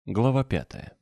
Глава 5.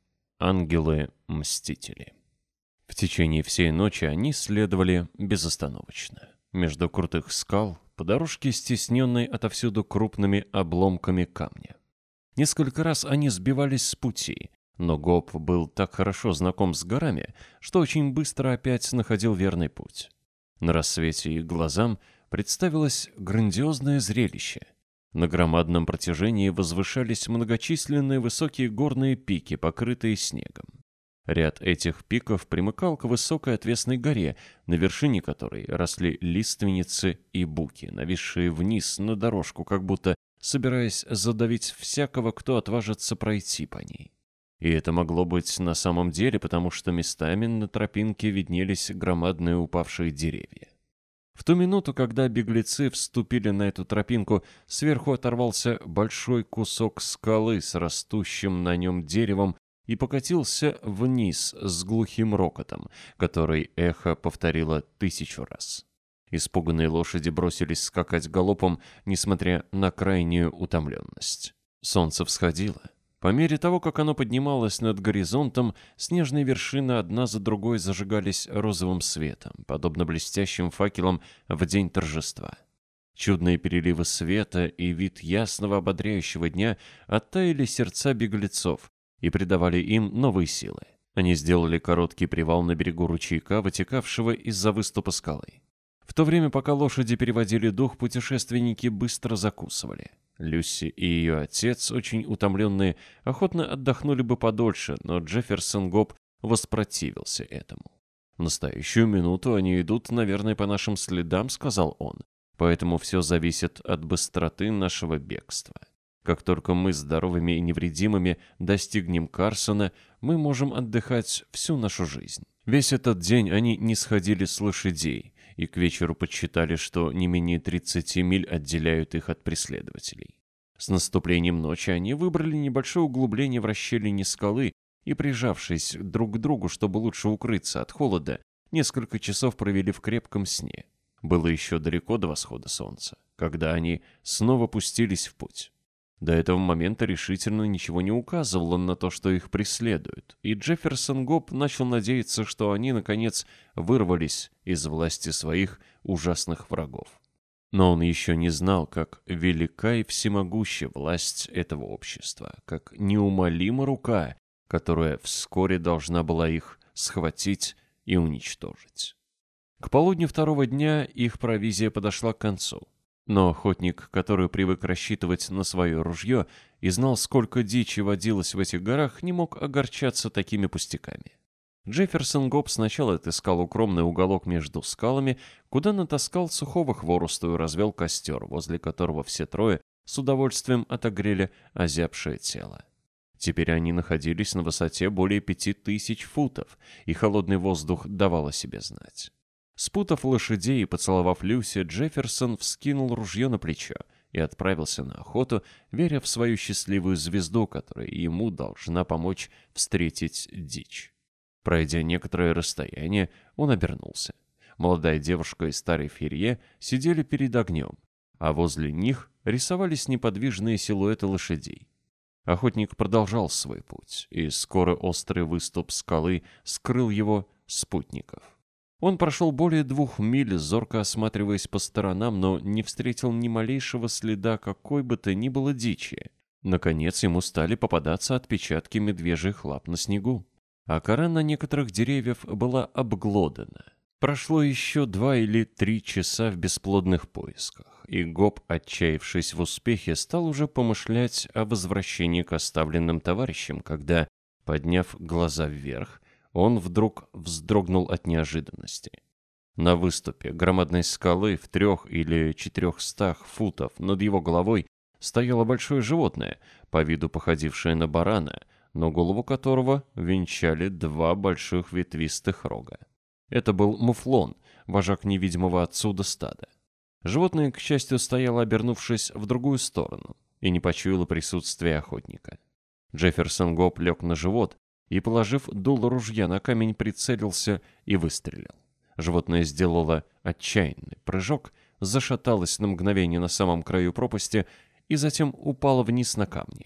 Ангелы-мстители. В течение всей ночи они следовали безостановочно. Между крутых скал, по дорожке, стесненной отовсюду крупными обломками камня. Несколько раз они сбивались с пути, но Гоб был так хорошо знаком с горами, что очень быстро опять находил верный путь. На рассвете их глазам представилось грандиозное зрелище. На громадном протяжении возвышались многочисленные высокие горные пики, покрытые снегом. Ряд этих пиков примыкал к высокой отвесной горе, на вершине которой росли лиственницы и буки, нависшие вниз на дорожку, как будто собираясь задавить всякого, кто отважится пройти по ней. И это могло быть на самом деле, потому что местами на тропинке виднелись громадные упавшие деревья. В ту минуту, когда беглецы вступили на эту тропинку, сверху оторвался большой кусок скалы с растущим на нем деревом и покатился вниз с глухим рокотом, который эхо повторило 1000 раз. Испуганные лошади бросились скакать галопом, несмотря на крайнюю утомленность. Солнце всходило. По мере того, как оно поднималось над горизонтом, снежные вершины одна за другой зажигались розовым светом, подобно блестящим факелам в день торжества. Чудные переливы света и вид ясного ободряющего дня оттаяли сердца беглецов и придавали им новые силы. Они сделали короткий привал на берегу ручейка, вытекавшего из-за выступа скалы. В то время, пока лошади переводили дух, путешественники быстро закусывали. Люси и ее отец, очень утомленные, охотно отдохнули бы подольше, но Джефферсон Гоб воспротивился этому. «В настоящую минуту они идут, наверное, по нашим следам», — сказал он. «Поэтому все зависит от быстроты нашего бегства. Как только мы здоровыми и невредимыми достигнем Карсона, мы можем отдыхать всю нашу жизнь». Весь этот день они не сходили с лошадей, и к вечеру подсчитали, что не менее 30 миль отделяют их от преследователей. С наступлением ночи они выбрали небольшое углубление в расщелине скалы и, прижавшись друг к другу, чтобы лучше укрыться от холода, несколько часов провели в крепком сне. Было еще далеко до восхода солнца, когда они снова пустились в путь. До этого момента решительно ничего не указывало на то, что их преследуют, и Джефферсон Гоб начал надеяться, что они, наконец, вырвались из власти своих ужасных врагов. Но он еще не знал, как велика и всемогуща власть этого общества, как неумолима рука, которая вскоре должна была их схватить и уничтожить. К полудню второго дня их провизия подошла к концу. Но охотник, который привык рассчитывать на свое ружье и знал, сколько дичи водилось в этих горах, не мог огорчаться такими пустяками. Джефферсон Гоб сначала отыскал укромный уголок между скалами, куда натаскал сухого хворосту и развел костер, возле которого все трое с удовольствием отогрели озябшее тело. Теперь они находились на высоте более 5000 футов, и холодный воздух давал о себе знать. Спутав лошадей и поцеловав Люси, Джефферсон вскинул ружье на плечо и отправился на охоту, веря в свою счастливую звезду, которая ему должна помочь встретить дичь. Пройдя некоторое расстояние, он обернулся. Молодая девушка и старый ферье сидели перед огнем, а возле них рисовались неподвижные силуэты лошадей. Охотник продолжал свой путь, и скоро острый выступ скалы скрыл его спутников. Он прошел более 2 миль, зорко осматриваясь по сторонам, но не встретил ни малейшего следа какой бы то ни было дичи. Наконец ему стали попадаться отпечатки медвежьих лап на снегу, а кора на некоторых деревьев была обглодана. Прошло еще 2 или 3 часа в бесплодных поисках, и Гоб, отчаявшись в успехе, стал уже помышлять о возвращении к оставленным товарищам, когда, подняв глаза вверх, он вдруг вздрогнул от неожиданности. На выступе громадной скалы в 3 или 400 футов над его головой стояло большое животное, по виду походившее на барана, но голову которого венчали 2 больших ветвистых рога. Это был муфлон, вожак невидимого отсюда стада. Животное, к счастью, стояло, обернувшись в другую сторону, и не почуяло присутствия охотника. Джефферсон Гоб лег на живот и, положив дуло ружья на камень, прицелился и выстрелил. Животное сделало отчаянный прыжок, зашаталось на мгновение на самом краю пропасти и затем упало вниз на камни.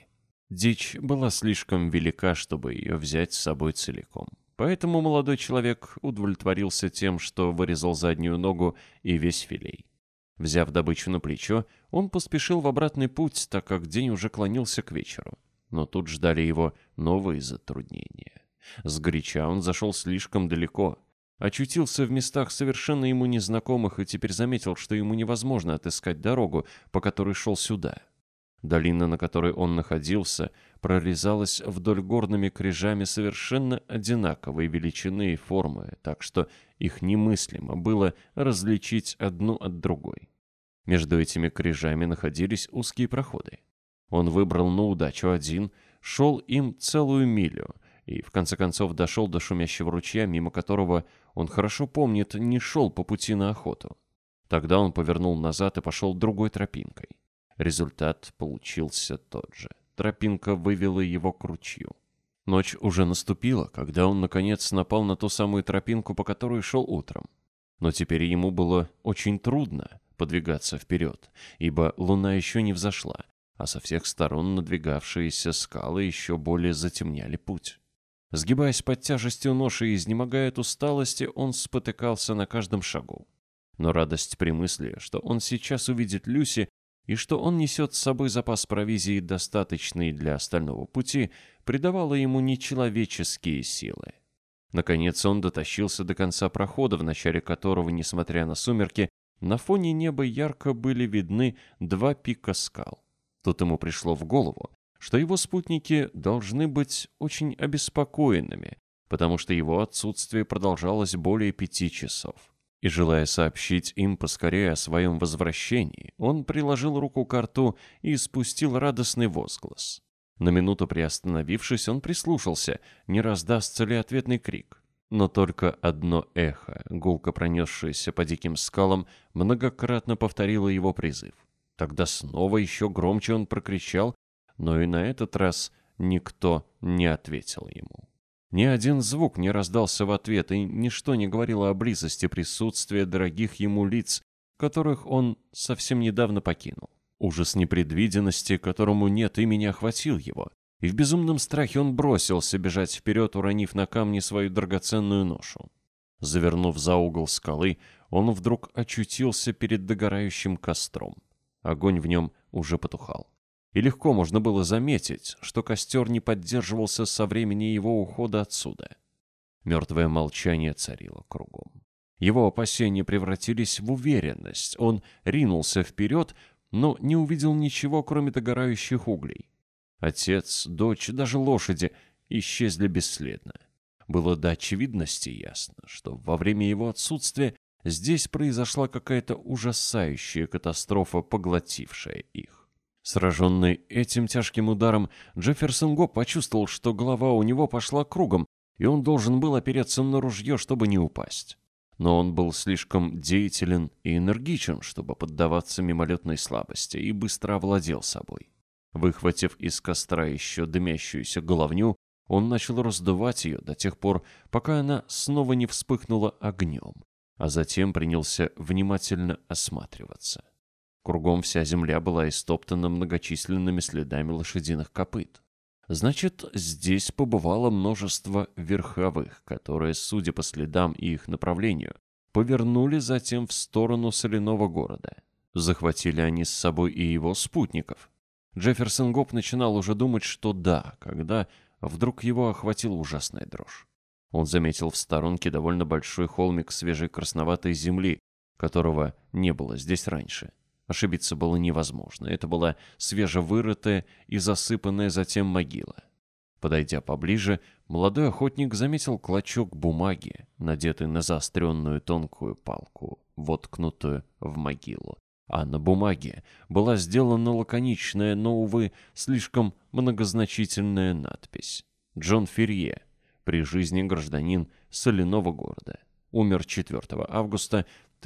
Дичь была слишком велика, чтобы ее взять с собой целиком. Поэтому молодой человек удовлетворился тем, что вырезал заднюю ногу и весь филей. Взяв добычу на плечо, он поспешил в обратный путь, так как день уже клонился к вечеру. Но тут ждали его новые затруднения. Сгоряча он зашел слишком далеко, очутился в местах совершенно ему незнакомых и теперь заметил, что ему невозможно отыскать дорогу, по которой шел сюда. Долина, на которой он находился, прорезалась вдоль горными кряжами совершенно одинаковой величины и формы, так что их немыслимо было различить одну от другой. Между этими кряжами находились узкие проходы. Он выбрал на удачу один, шел им целую милю и в конце концов дошел до шумящего ручья, мимо которого, он хорошо помнит, не шел по пути на охоту. Тогда он повернул назад и пошел другой тропинкой. Результат получился тот же. Тропинка вывела его к ручью. Ночь уже наступила, когда он, наконец, напал на ту самую тропинку, по которой шел утром. Но теперь ему было очень трудно подвигаться вперед, ибо луна еще не взошла, а со всех сторон надвигавшиеся скалы еще более затемняли путь. Сгибаясь под тяжестью ноши и изнемогая от усталости, он спотыкался на каждом шагу. Но радость при мысли, что он сейчас увидит Люси, и что он несет с собой запас провизии, достаточный для остального пути, придавала ему нечеловеческие силы. Наконец он дотащился до конца прохода, в начале которого, несмотря на сумерки, на фоне неба ярко были видны два пика скал. Тут ему пришло в голову, что его спутники должны быть очень обеспокоенными, потому что его отсутствие продолжалось более 5 часов. И, желая сообщить им поскорее о своем возвращении, он приложил руку к рту и спустил радостный возглас. На минуту приостановившись, он прислушался, не раздастся ли ответный крик. Но только одно эхо, гулко пронесшееся по диким скалам, многократно повторило его призыв. Тогда снова еще громче он прокричал, но и на этот раз никто не ответил ему. Ни один звук не раздался в ответ, и ничто не говорило о близости присутствия дорогих ему лиц, которых он совсем недавно покинул. Ужас непредвиденности, которому нет имени, охватил его, и в безумном страхе он бросился бежать вперед, уронив на камни свою драгоценную ношу. Завернув за угол скалы, он вдруг очутился перед догорающим костром. Огонь в нем уже потухал. И легко можно было заметить, что костер не поддерживался со времени его ухода отсюда. Мертвое молчание царило кругом. Его опасения превратились в уверенность. Он ринулся вперед, но не увидел ничего, кроме догорающих углей. Отец, дочь, даже лошади исчезли бесследно. Было до очевидности ясно, что во время его отсутствия здесь произошла какая-то ужасающая катастрофа, поглотившая их. Сраженный этим тяжким ударом, Джефферсон Гоп почувствовал, что голова у него пошла кругом, и он должен был опереться на ружье, чтобы не упасть. Но он был слишком деятелен и энергичен, чтобы поддаваться мимолетной слабости, и быстро овладел собой. Выхватив из костра еще дымящуюся головню, он начал раздувать ее до тех пор, пока она снова не вспыхнула огнем, а затем принялся внимательно осматриваться. Кругом вся земля была истоптана многочисленными следами лошадиных копыт. Значит, здесь побывало множество верховых, которые, судя по следам и их направлению, повернули затем в сторону соляного города. Захватили они с собой и его спутников. Джефферсон Гоп начинал уже думать, что да, когда вдруг его охватила ужасная дрожь. Он заметил в сторонке довольно большой холмик свежей красноватой земли, которого не было здесь раньше. Ошибиться было невозможно. Это была свежевырытая и засыпанная затем могила. Подойдя поближе, молодой охотник заметил клочок бумаги, надетый на заостренную тонкую палку, воткнутую в могилу. А на бумаге была сделана лаконичная, но, увы, слишком многозначительная надпись. «Джон Ферье, при жизни гражданин соляного города. Умер 4 августа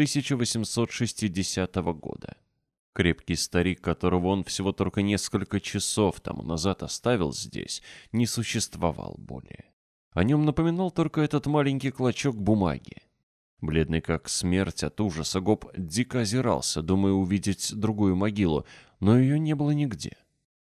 1860 года». Крепкий старик, которого он всего только несколько часов тому назад оставил здесь, не существовал более. О нем напоминал только этот маленький клочок бумаги. Бледный как смерть от ужаса, Гоп дико озирался, думая увидеть другую могилу, но ее не было нигде.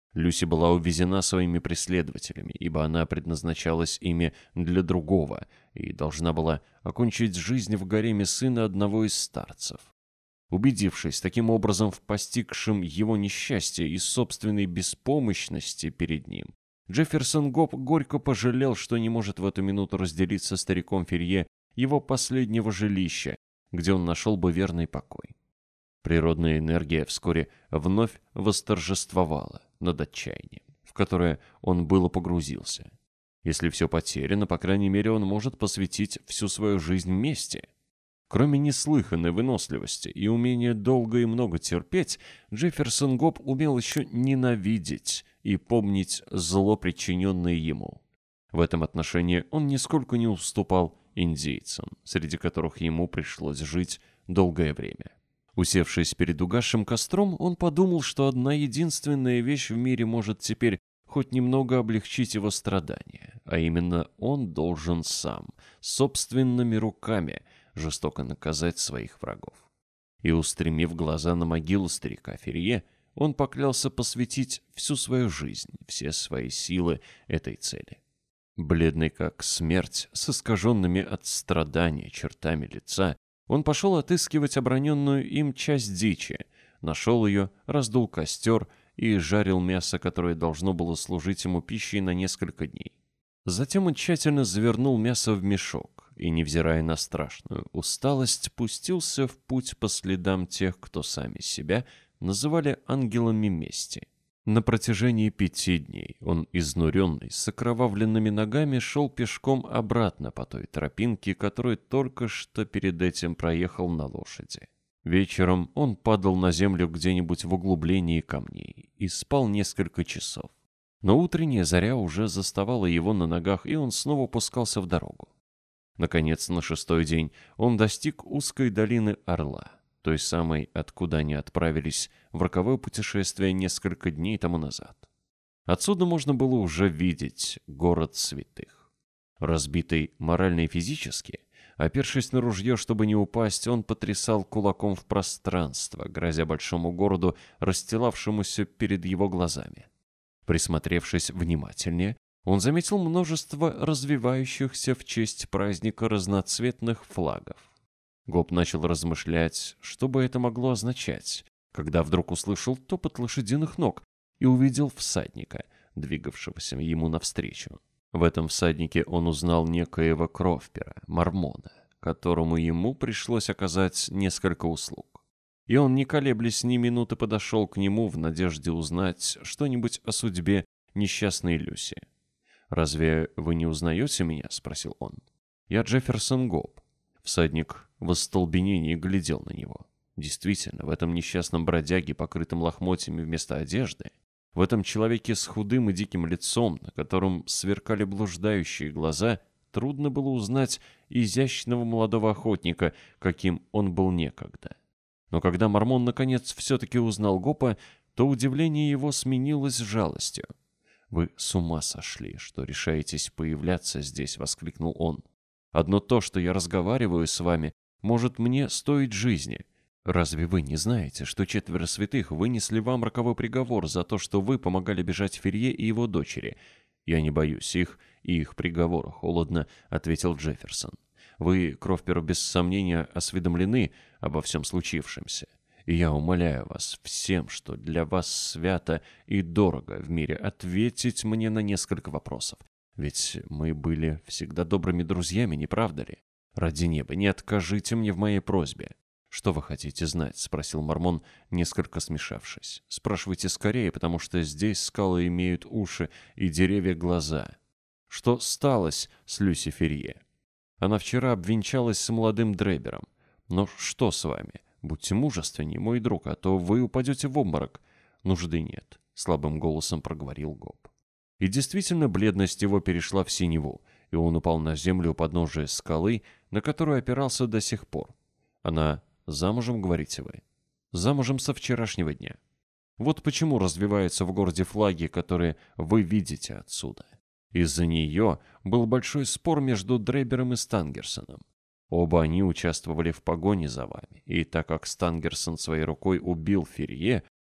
Люси была увезена своими преследователями, ибо она предназначалась ими для другого и должна была окончить жизнь в гареме сына одного из старцев. Убедившись таким образом в постигшем его несчастье и собственной беспомощности перед ним, Джефферсон Гоп горько пожалел, что не может в эту минуту разделить со стариком Ферье его последнего жилища, где он нашел бы верный покой. Природная энергия вскоре вновь восторжествовала над отчаянием, в которое он было погрузился. Если все потеряно, по крайней мере, он может посвятить всю свою жизнь мести. Кроме неслыханной выносливости и умения долго и много терпеть, Джефферсон Гоп умел еще ненавидеть и помнить зло, причиненное ему. В этом отношении он нисколько не уступал индейцам, среди которых ему пришлось жить долгое время. Усевшись перед угасшим костром, он подумал, что одна единственная вещь в мире может теперь хоть немного облегчить его страдания, а именно он должен сам, собственными руками, жестоко наказать своих врагов. И, устремив глаза на могилу старика Ферье, он поклялся посвятить всю свою жизнь, все свои силы этой цели. Бледный как смерть, с искаженными от страдания чертами лица, он пошел отыскивать оброненную им часть дичи, нашел ее, раздул костер и жарил мясо, которое должно было служить ему пищей на несколько дней. Затем он тщательно завернул мясо в мешок и, невзирая на страшную усталость, пустился в путь по следам тех, кто сами себя называли ангелами мести. На протяжении 5 дней он, изнуренный, с окровавленными ногами, шел пешком обратно по той тропинке, которую только что перед этим проехал на лошади. Вечером он падал на землю где-нибудь в углублении камней и спал несколько часов. Но утренняя заря уже заставала его на ногах, и он снова пускался в дорогу. Наконец, на 6-й день он достиг узкой долины Орла, той самой, откуда они отправились в роковое путешествие несколько дней тому назад. Отсюда можно было уже видеть город святых. Разбитый морально и физически, опершись на ружье, чтобы не упасть, он потрясал кулаком в пространство, грозя большому городу, расстилавшемуся перед его глазами. Присмотревшись внимательнее, он заметил множество развивающихся в честь праздника разноцветных флагов. Гоп начал размышлять, что бы это могло означать, когда вдруг услышал топот лошадиных ног и увидел всадника, двигавшегося ему навстречу. В этом всаднике он узнал некоего Крофпера, мормона, которому ему пришлось оказать несколько услуг. И он, не колеблясь ни минуты, подошел к нему в надежде узнать что-нибудь о судьбе несчастной Люси. «Разве вы не узнаете меня?» — спросил он. «Я Джефферсон Гоп». Всадник в остолбенении глядел на него. Действительно, в этом несчастном бродяге, покрытом лохмотьями вместо одежды, в этом человеке с худым и диким лицом, на котором сверкали блуждающие глаза, трудно было узнать изящного молодого охотника, каким он был некогда. Но когда мормон наконец все-таки узнал Гопа, то удивление его сменилось жалостью. «Вы с ума сошли, что решаетесь появляться здесь», — воскликнул он. «Одно то, что я разговариваю с вами, может мне стоить жизни. Разве вы не знаете, что 4 святых вынесли вам роковой приговор за то, что вы помогали бежать Ферье и его дочери?» «Я не боюсь их и их приговора», — холодно ответил Джефферсон. «Вы, Крофпер, без сомнения осведомлены обо всем случившемся. И я умоляю вас всем, что для вас свято и дорого в мире, ответить мне на несколько вопросов. Ведь мы были всегда добрыми друзьями, не правда ли? Ради неба, не откажите мне в моей просьбе». «Что вы хотите знать?» — спросил мормон, несколько смешавшись. «Спрашивайте скорее, потому что здесь скалы имеют уши и деревья глаза. Что сталось с Люси Ферье? Она вчера обвенчалась с молодым Дребером. Но что с вами? Будьте мужественнее, мой друг, а то вы упадете в обморок». «Нужды нет», — слабым голосом проговорил Гоп. И действительно, бледность его перешла в синеву, и он упал на землю у подножия скалы, на которую опирался до сих пор. «Она замужем, говорите вы?» «Замужем со вчерашнего дня. Вот почему развиваются в городе флаги, которые вы видите отсюда. Из-за нее был большой спор между Дребером и Стангерсоном. Оба они участвовали в погоне за вами, и так как Стангерсон своей рукой убил Ферье,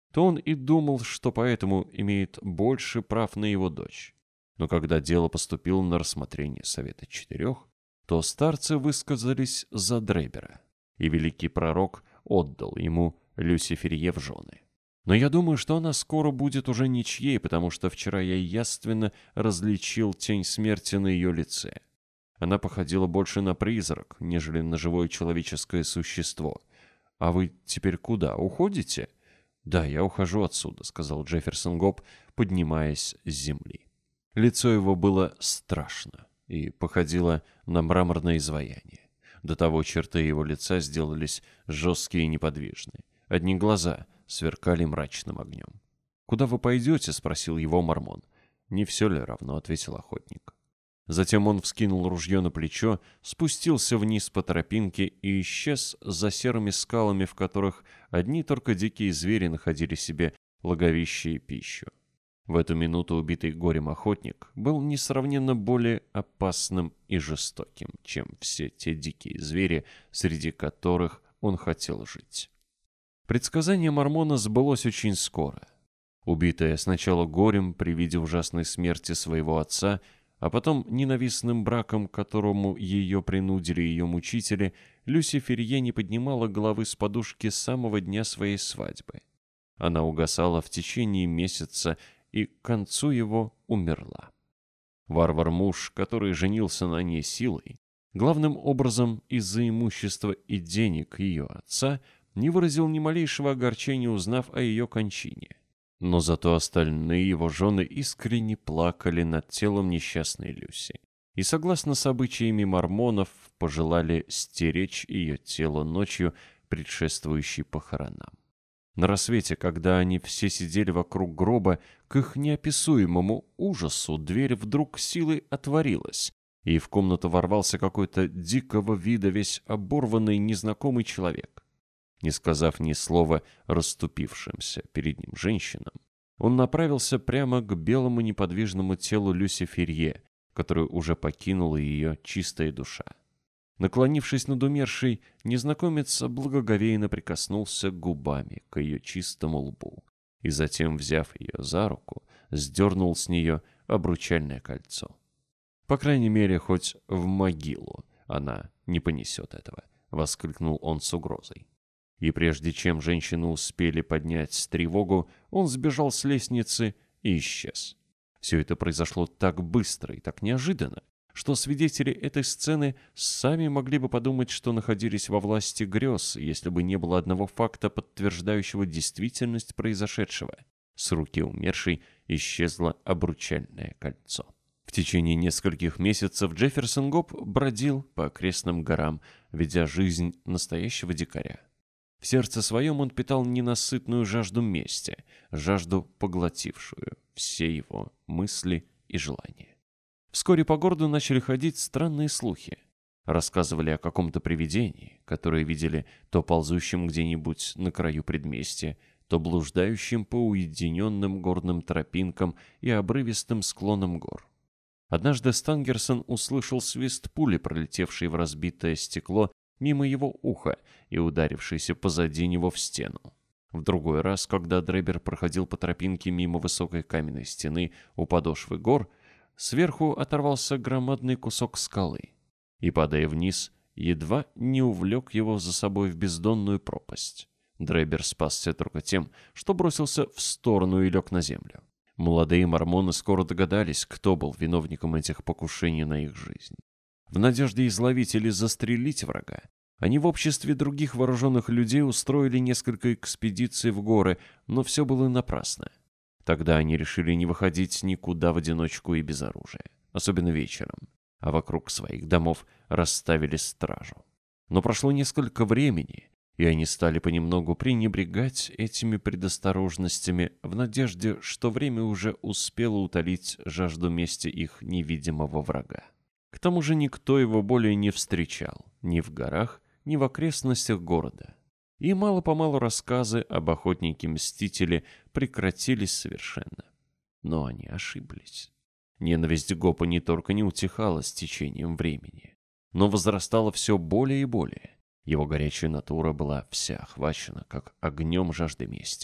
то он и думал, что поэтому имеет больше прав на его дочь. Но когда дело поступило на рассмотрение Совета Четырех, то старцы высказались за Дребера, и великий пророк отдал ему Люсиферье в жены. Но я думаю, что она скоро будет уже ничьей, потому что вчера я явственно различил тень смерти на ее лице. Она походила больше на призрак, нежели на живое человеческое существо. «А вы теперь куда? Уходите?» «Да, я ухожу отсюда», — сказал Джефферсон Гоб, поднимаясь с земли. Лицо его было страшно и походило на мраморное изваяние. До того черты его лица сделались жесткие и неподвижные. Одни глаза сверкали мрачным огнем. «Куда вы пойдете?» — спросил его мормон. «Не все ли равно?» — ответил охотник. Затем он вскинул ружье на плечо, спустился вниз по тропинке и исчез за серыми скалами, в которых одни только дикие звери находили себе логовище и пищу. В эту минуту убитый горем охотник был несравненно более опасным и жестоким, чем все те дикие звери, среди которых он хотел жить. Предсказание мормона сбылось очень скоро. Убитая сначала горем при виде ужасной смерти своего отца, а потом ненавистным браком, к которому ее принудили ее мучители, Люсиферье не поднимала головы с подушки с самого дня своей свадьбы. Она угасала в течение месяца и к концу его умерла. Варвар-муж, который женился на ней силой, главным образом из-за имущества и денег ее отца, не выразил ни малейшего огорчения, узнав о ее кончине. Но зато остальные его жены искренне плакали над телом несчастной Люси и, согласно с обычаями мормонов, пожелали стеречь ее тело ночью, предшествующей похоронам. На рассвете, когда они все сидели вокруг гроба, к их неописуемому ужасу дверь вдруг силой отворилась, и в комнату ворвался какой-то дикого вида весь оборванный незнакомый человек. Не сказав ни слова расступившимся перед ним женщинам, он направился прямо к белому неподвижному телу Люсиферье, которую уже покинула ее чистая душа. Наклонившись над умершей, незнакомец благоговейно прикоснулся губами к ее чистому лбу и затем, взяв ее за руку, сдернул с нее обручальное кольцо. «По крайней мере, хоть в могилу она не понесет этого», — воскликнул он с угрозой. И прежде чем женщины успели поднять тревогу, он сбежал с лестницы и исчез. Все это произошло так быстро и так неожиданно, что свидетели этой сцены сами могли бы подумать, что находились во власти грез, если бы не было одного факта, подтверждающего действительность произошедшего. С руки умершей исчезло обручальное кольцо. В течение нескольких месяцев Джефферсон Гоб бродил по окрестным горам, ведя жизнь настоящего дикаря. В сердце своем он питал ненасытную жажду мести, жажду, поглотившую все его мысли и желания. Вскоре по городу начали ходить странные слухи. Рассказывали о каком-то привидении, которое видели то ползущим где-нибудь на краю предместья, то блуждающим по уединенным горным тропинкам и обрывистым склонам гор. Однажды Стангерсон услышал свист пули, пролетевшей в разбитое стекло мимо его уха и ударившейся позади него в стену. В другой раз, когда Дребер проходил по тропинке мимо высокой каменной стены у подошвы гор, сверху оторвался громадный кусок скалы и, падая вниз, едва не увлек его за собой в бездонную пропасть. Дребер спасся только тем, что бросился в сторону и лег на землю. Молодые мормоны скоро догадались, кто был виновником этих покушений на их жизнь. В надежде изловить или застрелить врага, они в обществе других вооруженных людей устроили несколько экспедиций в горы, но все было напрасно. Тогда они решили не выходить никуда в одиночку и без оружия, особенно вечером, а вокруг своих домов расставили стражу. Но прошло несколько времени, и они стали понемногу пренебрегать этими предосторожностями в надежде, что время уже успело утолить жажду мести их невидимого врага. К тому же никто его более не встречал ни в горах, ни в окрестностях города. И мало-помалу рассказы об охотнике-мстителе прекратились совершенно. Но они ошиблись. Ненависть Гопа не только не утихала с течением времени, но возрастала все более и более. Его горячая натура была вся охвачена, как огнем жажды мести,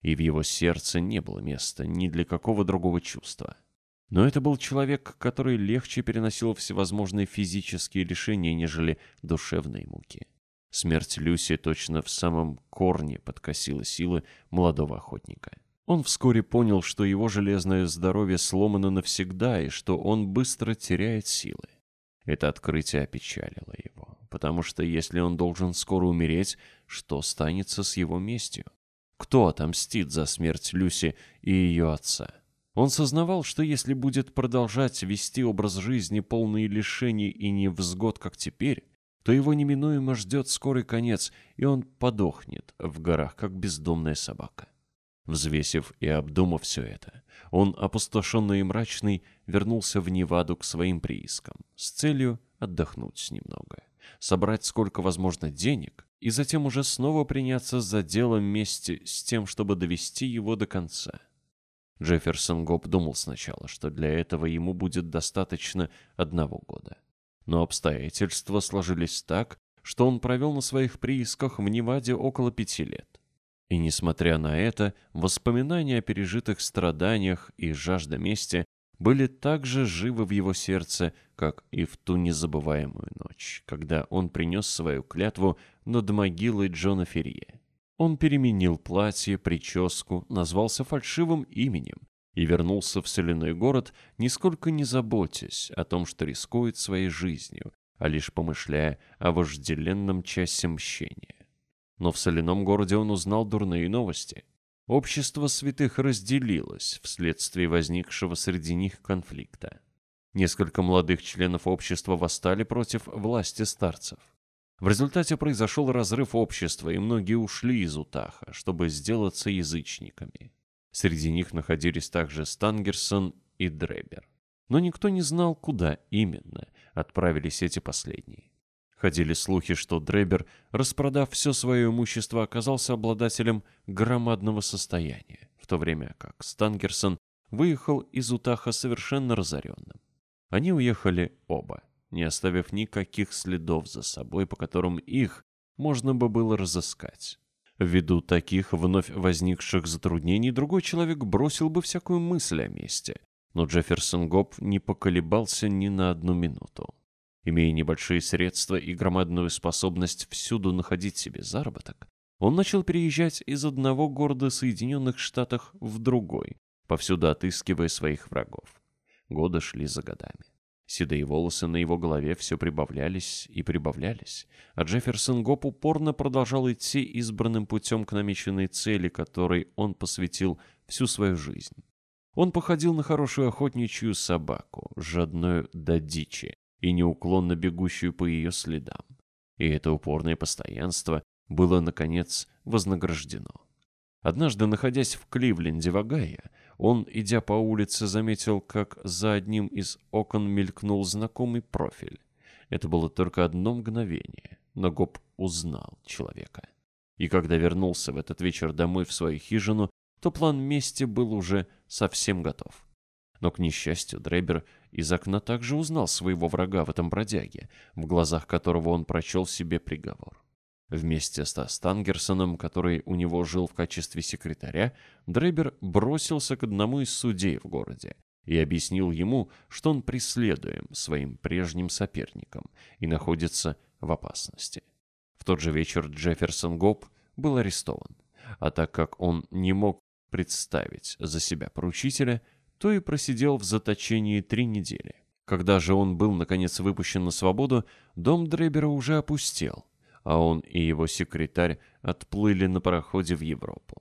и в его сердце не было места ни для какого другого чувства. Но это был человек, который легче переносил всевозможные физические лишения, нежели душевные муки. Смерть Люси точно в самом корне подкосила силы молодого охотника. Он вскоре понял, что его железное здоровье сломано навсегда и что он быстро теряет силы. Это открытие опечалило его, потому что если он должен скоро умереть, что станется с его местью? Кто отомстит за смерть Люси и ее отца? Он сознавал, что если будет продолжать вести образ жизни, полный лишений и невзгод, как теперь, то его неминуемо ждет скорый конец, и он подохнет в горах, как бездомная собака. Взвесив и обдумав все это, он, опустошенный и мрачный, вернулся в Неваду к своим приискам с целью отдохнуть немного, собрать сколько возможно денег и затем уже снова приняться за дело вместе с тем, чтобы довести его до конца. Джефферсон Гоп думал сначала, что для этого ему будет достаточно 1 года. Но обстоятельства сложились так, что он провел на своих приисках в Неваде около 5 лет. И, несмотря на это, воспоминания о пережитых страданиях и жажда мести были так же живы в его сердце, как и в ту незабываемую ночь, когда он принес свою клятву над могилой Джона Ферье. Он переменил платье, прическу, назвался фальшивым именем и вернулся в соляной город, нисколько не заботясь о том, что рискует своей жизнью, а лишь помышляя о вожделенном часе мщения. Но в соляном городе он узнал дурные новости. Общество святых разделилось вследствие возникшего среди них конфликта. Несколько молодых членов общества восстали против власти старцев. В результате произошел разрыв общества, и многие ушли из Утаха, чтобы сделаться язычниками. Среди них находились также Стангерсон и Дребер. Но никто не знал, куда именно отправились эти последние. Ходили слухи, что Дребер, распродав все свое имущество, оказался обладателем громадного состояния, в то время как Стангерсон выехал из Утаха совершенно разоренным. Они уехали оба, не оставив никаких следов за собой, по которым их можно бы было разыскать. Ввиду таких вновь возникших затруднений другой человек бросил бы всякую мысль о мести, но Джефферсон Гоп не поколебался ни на 1 минуту. Имея небольшие средства и громадную способность всюду находить себе заработок, он начал переезжать из одного города Соединенных Штатов в другой, повсюду отыскивая своих врагов. Годы шли за годами. Седые волосы на его голове все прибавлялись и прибавлялись, а Джефферсон Гоп упорно продолжал идти избранным путем к намеченной цели, которой он посвятил всю свою жизнь. Он походил на хорошую охотничью собаку, жадную до дичи и неуклонно бегущую по ее следам. И это упорное постоянство было, наконец, вознаграждено. Однажды, находясь в Кливленде, в Огайо, он, идя по улице, заметил, как за одним из окон мелькнул знакомый профиль. Это было только 1 мгновение, но Гоп узнал человека. И когда вернулся в этот вечер домой в свою хижину, то план мести был уже совсем готов. Но, к несчастью, Дребер из окна также узнал своего врага в этом бродяге, в глазах которого он прочел себе приговор. Вместе со Стангерсоном, который у него жил в качестве секретаря, Дребер бросился к одному из судей в городе и объяснил ему, что он преследуем своим прежним соперником и находится в опасности. В тот же вечер Джефферсон Гоп был арестован, а так как он не мог представить за себя поручителя, то и просидел в заточении 3 недели. Когда же он был, наконец, выпущен на свободу, дом Дребера уже опустел, а он и его секретарь отплыли на пароходе в Европу.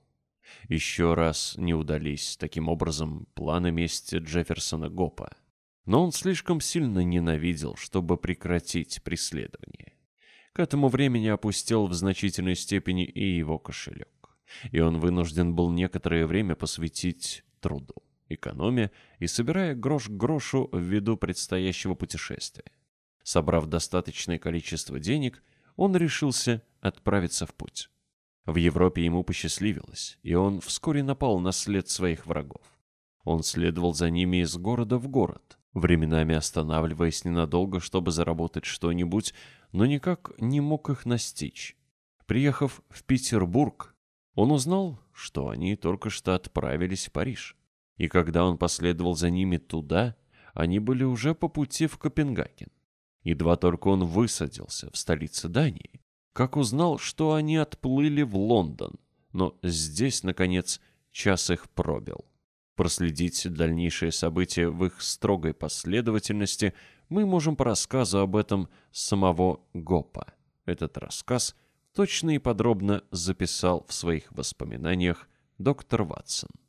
Еще раз не удались, таким образом, планы мести Джефферсона Гопа. Но он слишком сильно ненавидел, чтобы прекратить преследование. К этому времени опустел в значительной степени и его кошелек, и он вынужден был некоторое время посвятить труду, экономя и собирая грош к грошу ввиду предстоящего путешествия. Собрав достаточное количество денег, он решился отправиться в путь. В Европе ему посчастливилось, и он вскоре напал на след своих врагов. Он следовал за ними из города в город, временами останавливаясь ненадолго, чтобы заработать что-нибудь, но никак не мог их настичь. Приехав в Петербург, Он узнал, что они только что отправились в Париж. И когда он последовал за ними туда, они были уже по пути в Копенгаген. Едва только он высадился в столице Дании, как узнал, что они отплыли в Лондон. Но здесь, наконец, час их пробил. Проследить дальнейшие события в их строгой последовательности мы можем по рассказу об этом самого Гопа. Этот рассказ точно и подробно записал в своих воспоминаниях доктор Ватсон.